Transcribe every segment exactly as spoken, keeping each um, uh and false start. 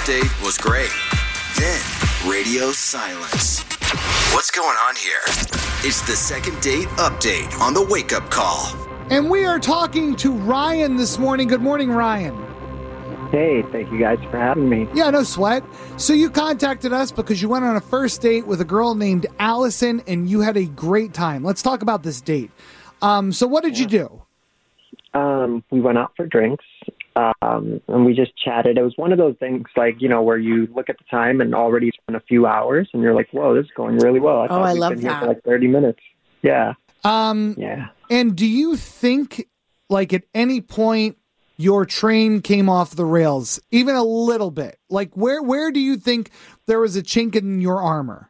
first date was great. Then, radio silence. What's going on here? It's the second date update on the Wake Up Call. And we are talking to Ryan this morning. Good morning, Ryan. Hey, thank you guys for having me. Yeah, no sweat. So you contacted us because you went on a first date with a girl named Allison, and you had a great time. Let's talk about this date. Um, so what did you do? Um, we went out for drinks, um, and we just chatted. It was one of those things, like, you know, where you look at the time and already it's been a few hours, and you're like, whoa, this is going really well. I Oh, thought I we'd love been here that. for like thirty minutes. Yeah. Um, Yeah. And do you think, like, at any point your train came off the rails, even a little bit? Like, where where do you think there was a chink in your armor?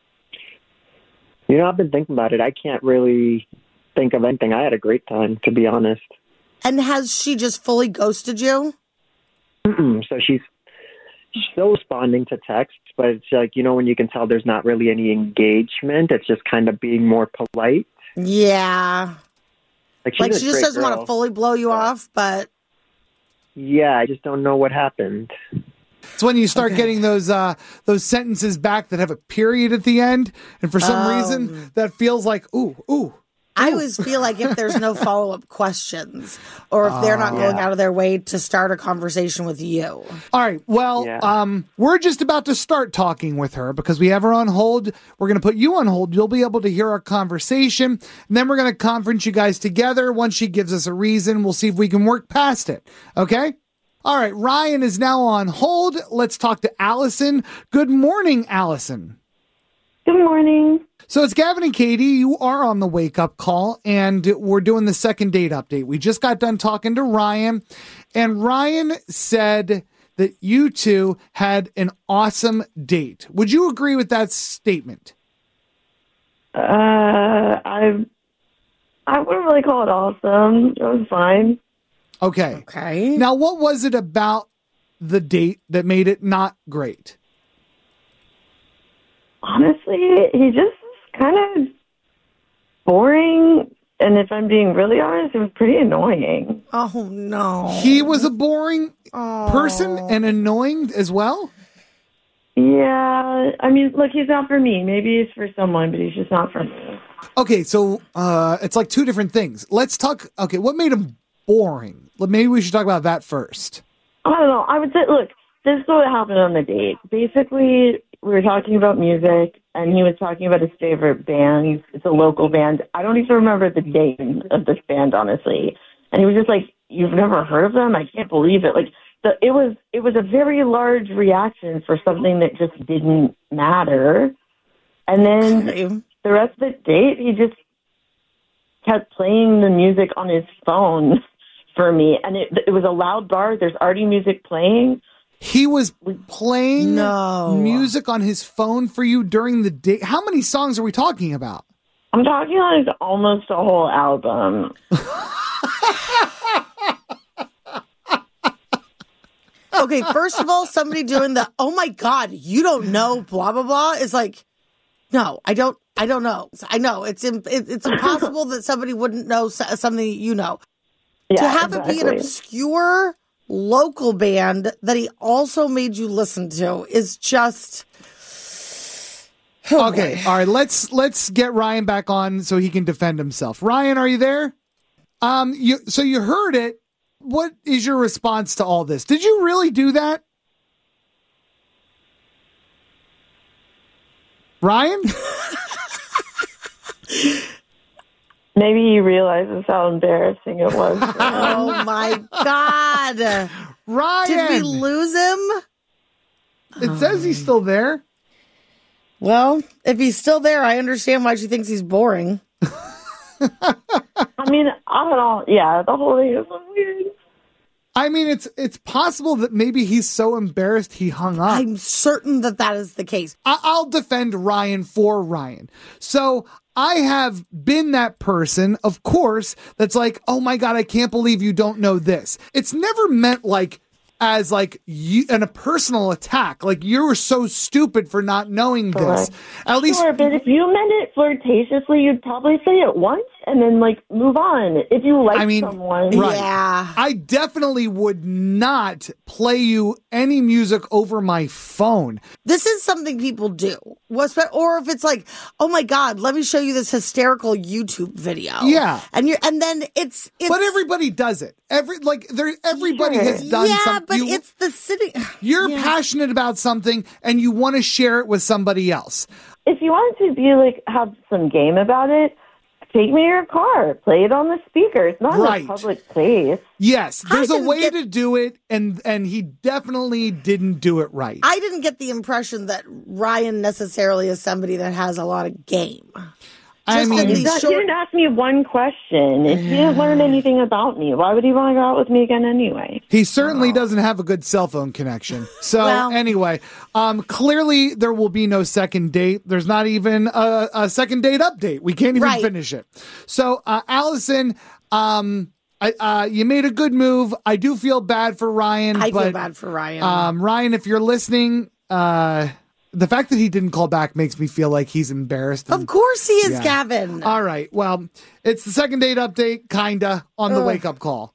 You know, I've been thinking about it. I can't really think of anything. I had a great time, to be honest. And has she just fully ghosted you? Mm-mm. So she's still responding to texts, but it's like, you know, when you can tell there's not really any engagement, it's just kind of being more polite. Yeah. Like, she's Like a she just great doesn't want to girl. fully blow you off, but Yeah, I just don't know what happened. It's when you start Okay. getting those uh, those sentences back that have a period at the end, and for some Um. reason that feels like ooh ooh. I always feel like if there's no follow-up questions or if they're not going Yeah. out of their way to start a conversation with you. All right, well, Yeah. um, we're just about to start talking with her because we have her on hold. We're going to put you on hold. You'll be able to hear our conversation, and then we're going to conference you guys together. Once she gives us a reason, we'll see if we can work past it. Okay? All right, Ryan is now on hold. Let's talk to Allison. Good morning, Allison. Good morning. So it's Gavin and Katie. You are on the Wake Up Call, and we're doing the second date update. We just got done talking to Ryan, and Ryan said that you two had an awesome date. Would you agree with that statement? Uh, I I wouldn't really call it awesome. It was fine. Okay. Okay. Now, what was it about the date that made it not great? Honestly, he just was kind of boring. And if I'm being really honest, it was pretty annoying. Oh, no. He was a boring Oh. person and annoying as well? Yeah, I mean, look, he's not for me. Maybe he's for someone, but he's just not for me. Okay, so uh, it's like two different things. Let's talk. Okay, what made him boring? Maybe we should talk about that first. I don't know. I would say, look, this is what happened on the date. Basically, we were talking about music, and he was talking about his favorite band. It's a local band. I don't even remember the name of this band, honestly. And he was just like, "You've never heard of them? I can't believe it." Like, the, it was it was a very large reaction for something that just didn't matter. And then Okay. the rest of the date, he just kept playing the music on his phone for me. And it, it was a loud bar. There's already music playing. He was playing No. music on his phone for you during the day. How many songs are we talking about? I'm talking like almost a whole album. Okay, first of all, somebody doing the, oh my God, you don't know, blah, blah, blah, is like, no, I don't, I don't know. I know it's im- it, it's impossible that somebody wouldn't know so- something you know. Yeah, to have it be an exactly. obscure local band that he also made you listen to is just oh Okay, boy. all right. Let's let's get Ryan back on so he can defend himself. Ryan, are you there? Um, you so you heard it. What is your response to all this? Did you really do that, Ryan? Maybe he realizes how embarrassing it was. for him. Oh my God. Ryan, Did we lose him? it says he's still there. Well, if he's still there, I understand why she thinks he's boring. I mean, I don't know. Yeah, the whole thing is so weird. I mean, it's it's possible that maybe he's so embarrassed he hung up. I'm certain that that is the case. I- I'll defend Ryan for Ryan. So I have been that person, of course, that's like, oh my God, I can't believe you don't know this. It's never meant like as like you and a personal attack. Like you were so stupid for not knowing this. Correct. At least, Sure, but if you meant it flirtatiously, you'd probably say it once and then like move on. If you like I mean, someone, right. Yeah. I definitely would not play you any music over my phone. This is something people do. What's or if it's like, oh my God, let me show you this hysterical YouTube video. Yeah. And you and then it's, it's But everybody does it. Every like there, everybody Sure. has done yeah, something. but You- it's the city. You're Yeah. passionate about something and you want to share it with somebody else. if you want to be like have some game about it, take me to your car, play it on the speaker. It's not Right. in a public place. Yes, there's a didn't way get- to do it, and and he definitely didn't do it right. I didn't get the impression that Ryan necessarily is somebody that has a lot of game. I Just mean, at He least didn't- short- he didn't ask me one question. If he didn't learn anything about me, why would he want to go out with me again anyway? he certainly doesn't have a good cell phone connection. So Well- anyway, um, clearly there will be no second date. There's not even a, a second date update. We can't even Right. finish it. So uh, Allison, um, I, uh, you made a good move. I do feel bad for Ryan. I but, feel bad for Ryan. Um, Ryan, if you're listening, uh, the fact that he didn't call back makes me feel like he's embarrassed. of and- course he is, Yeah. Gavin. All right. Well, it's the second date update, kinda, on the Ugh. wake up call.